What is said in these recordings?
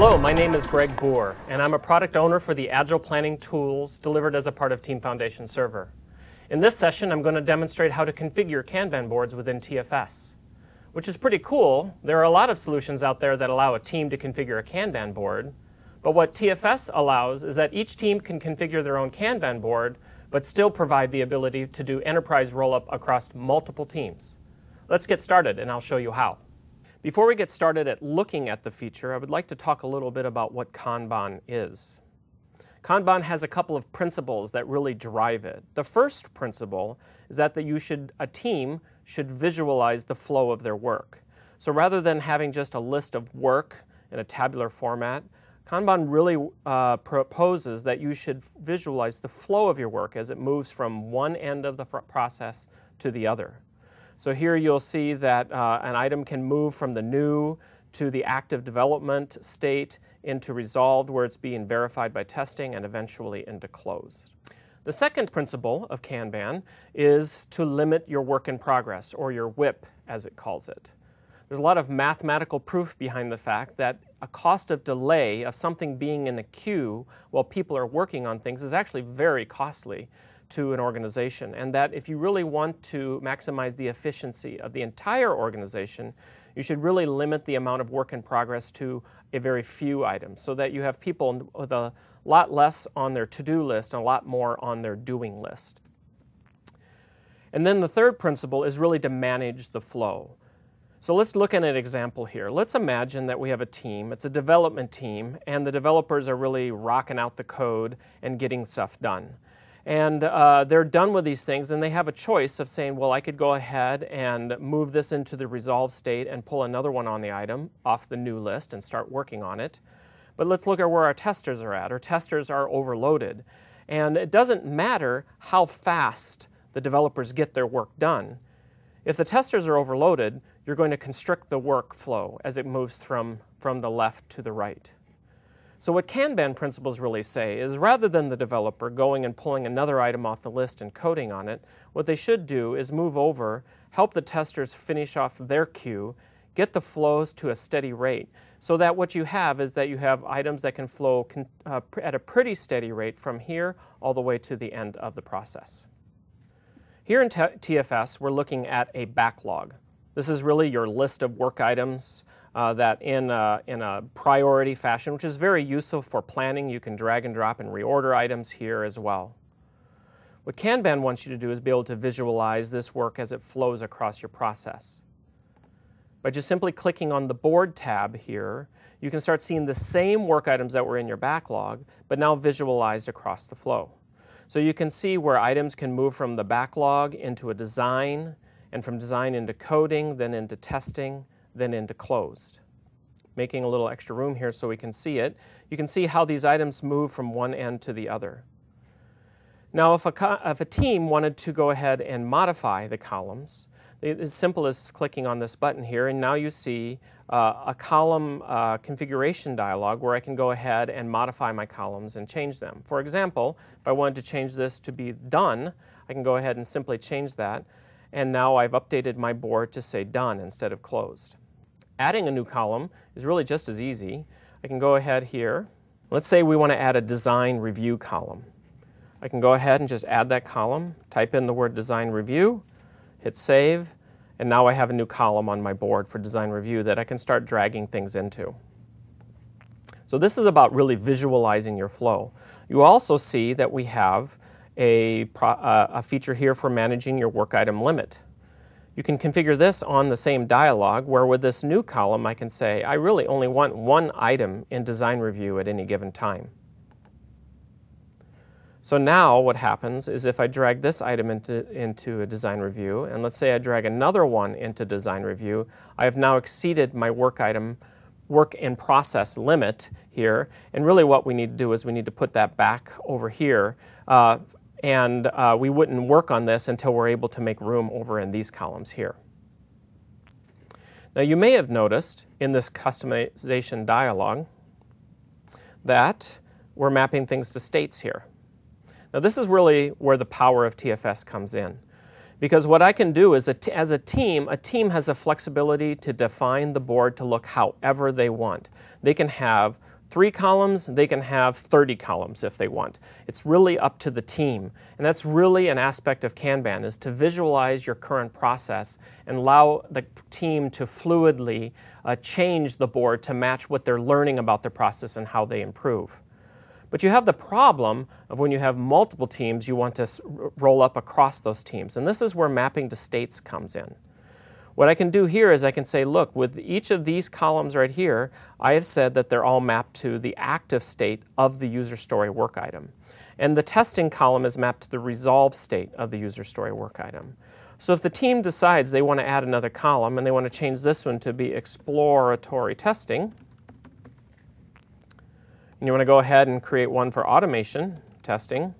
Hello, my name is Greg Boer, and I'm a product owner for the Agile Planning tools delivered as a part of Team Foundation Server. In this session, I'm going to demonstrate how to configure Kanban boards within TFS, which is pretty cool. There are a lot of solutions out there that allow a team to configure a Kanban board, but what TFS allows is that each team can configure their own Kanban board, but still provide the ability to do enterprise rollup across multiple teams. Let's get started, and I'll show you how. Before we get started at looking at the feature, I would like to talk a little bit about what Kanban is. Kanban has a couple of principles that really drive it. The first principle is that a team should visualize the flow of their work. So rather than having just a list of work in a tabular format, Kanban really proposes that you should visualize the flow of your work as it moves from one end of the process to the other. So here you'll see that an item can move from the new to the active development state into resolved, where it's being verified by testing, and eventually into closed. The second principle of Kanban is to limit your work in progress, or your WIP as it calls it. There's a lot of mathematical proof behind the fact that a cost of delay of something being in a queue while people are working on things is actually very costly to an organization, and that if you really want to maximize the efficiency of the entire organization, you should really limit the amount of work in progress to a very few items, so that you have people with a lot less on their to-do list and a lot more on their doing list. And then the third principle is really to manage the flow. So let's look at an example here. Let's imagine that we have a team, it's a development team, and the developers are really rocking out the code and getting stuff done. And they're done with these things, and they have a choice of saying, well, I could go ahead and move this into the resolve state and pull another one on the item off the new list and start working on it. But let's look at where our testers are at. Our testers are overloaded. And it doesn't matter how fast the developers get their work done. If the testers are overloaded, you're going to constrict the workflow as it moves from the left to the right. So what Kanban principles really say is, rather than the developer going and pulling another item off the list and coding on it, what they should do is move over, help the testers finish off their queue, get the flows to a steady rate, so that what you have is that you have items that can flow at a pretty steady rate from here all the way to the end of the process. Here in TFS, we're looking at a backlog. This is really your list of work items that in a priority fashion, which is very useful for planning. You can drag and drop and reorder items here as well. What Kanban wants you to do is be able to visualize this work as it flows across your process. By just simply clicking on the Board tab here, you can start seeing the same work items that were in your backlog, but now visualized across the flow. So you can see where items can move from the backlog into a design, and from design into coding, then into testing, then into closed. Making a little extra room here so we can see it. You can see how these items move from one end to the other. Now, if a team wanted to go ahead and modify the columns, it's as simple as clicking on this button here, and now you see a column configuration dialog where I can go ahead and modify my columns and change them. For example, if I wanted to change this to be done, I can go ahead and simply change that, and now I've updated my board to say done instead of closed. Adding a new column is really just as easy. I can go ahead here. Let's say we want to add a design review column. I can go ahead and just add that column, type in the word design review, hit save, and now I have a new column on my board for design review that I can start dragging things into. So this is about really visualizing your flow. You also see that we have a feature here for managing your work item limit. You can configure this on the same dialog, where with this new column I can say, I really only want one item in design review at any given time. So now what happens is, if I drag this item into a design review, and let's say I drag another one into design review, I have now exceeded my work in process limit here, and really what we need to do is we need to put that back over here, and we wouldn't work on this until we're able to make room over in these columns here. Now you may have noticed in this customization dialog that we're mapping things to states here. Now this is really where the power of TFS comes in. Because what I can do is, as a team has a flexibility to define the board to look however they want. They can have 3 columns, they can have 30 columns if they want. It's really up to the team. And that's really an aspect of Kanban, is to visualize your current process and allow the team to fluidly change the board to match what they're learning about their process and how they improve. But you have the problem of when you have multiple teams, you want to roll up across those teams. And this is where mapping to states comes in. What I can do here is I can say, look, with each of these columns right here, I have said that they're all mapped to the active state of the user story work item. And the testing column is mapped to the resolve state of the user story work item. So if the team decides they want to add another column and they want to change this one to be exploratory testing, and you want to go ahead and create one for automation testing,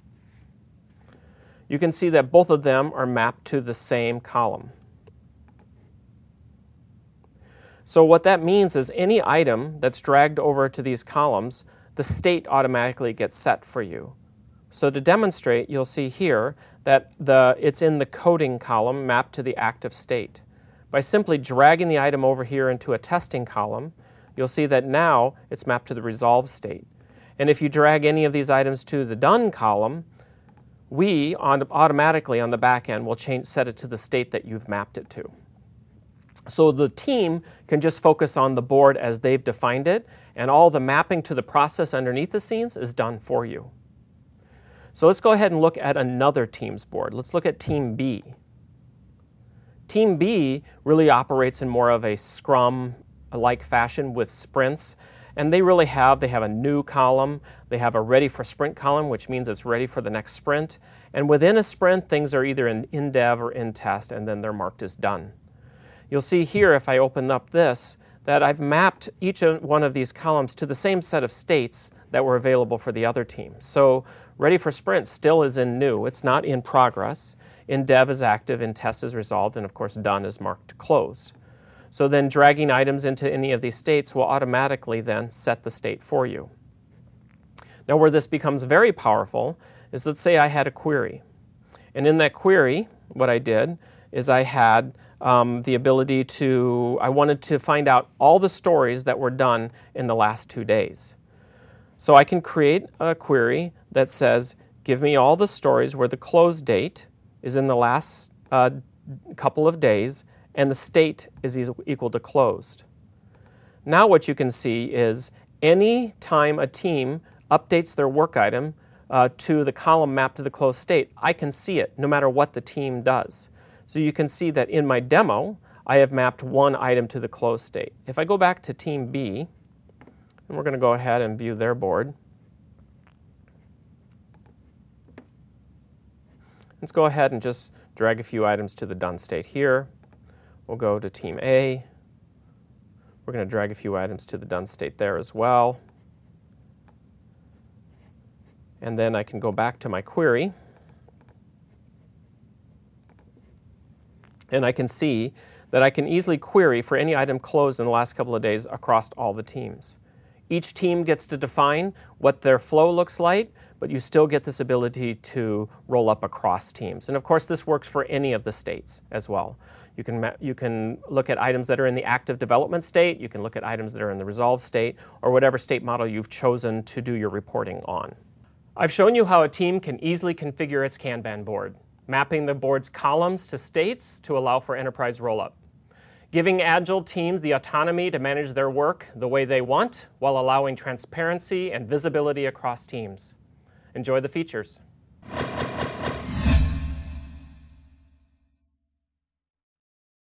you can see that both of them are mapped to the same column. So what that means is any item that's dragged over to these columns, the state automatically gets set for you. So to demonstrate, you'll see here that it's in the coding column mapped to the active state. By simply dragging the item over here into a testing column, you'll see that now it's mapped to the resolve state. And if you drag any of these items to the done column, we automatically on the back end will set it to the state that you've mapped it to. So the team can just focus on the board as they've defined it, and all the mapping to the process underneath the scenes is done for you. So let's go ahead and look at another team's board. Let's look at Team B. Team B really operates in more of a Scrum-like fashion with sprints, and they have a new column, they have a ready for sprint column, which means it's ready for the next sprint, and within a sprint, things are either in dev or in test, and then they're marked as done. You'll see here, if I open up this, that I've mapped each one of these columns to the same set of states that were available for the other team. So ready for sprint still is in new. It's not in progress. In dev is active, in test is resolved, and of course done is marked closed. So then dragging items into any of these states will automatically then set the state for you. Now where this becomes very powerful is, let's say I had a query. And in that query, what I did is I had the ability I wanted to find out all the stories that were done in the last 2 days. So I can create a query that says, give me all the stories where the close date is in the last couple of days and the state is equal to closed. Now what you can see is any time a team updates their work item to the column mapped to the closed state, I can see it no matter what the team does. So you can see that in my demo, I have mapped one item to the closed state. If I go back to Team B, and we're going to go ahead and view their board. Let's go ahead and just drag a few items to the done state here. We'll go to Team A. We're going to drag a few items to the done state there as well. And then I can go back to my query. And I can see that I can easily query for any item closed in the last couple of days across all the teams. Each team gets to define what their flow looks like, but you still get this ability to roll up across teams. And of course, this works for any of the states as well. You can look at items that are in the active development state, you can look at items that are in the resolve state, or whatever state model you've chosen to do your reporting on. I've shown you how a team can easily configure its Kanban board, mapping the board's columns to states to allow for enterprise rollup, giving agile teams the autonomy to manage their work the way they want while allowing transparency and visibility across teams. Enjoy the features.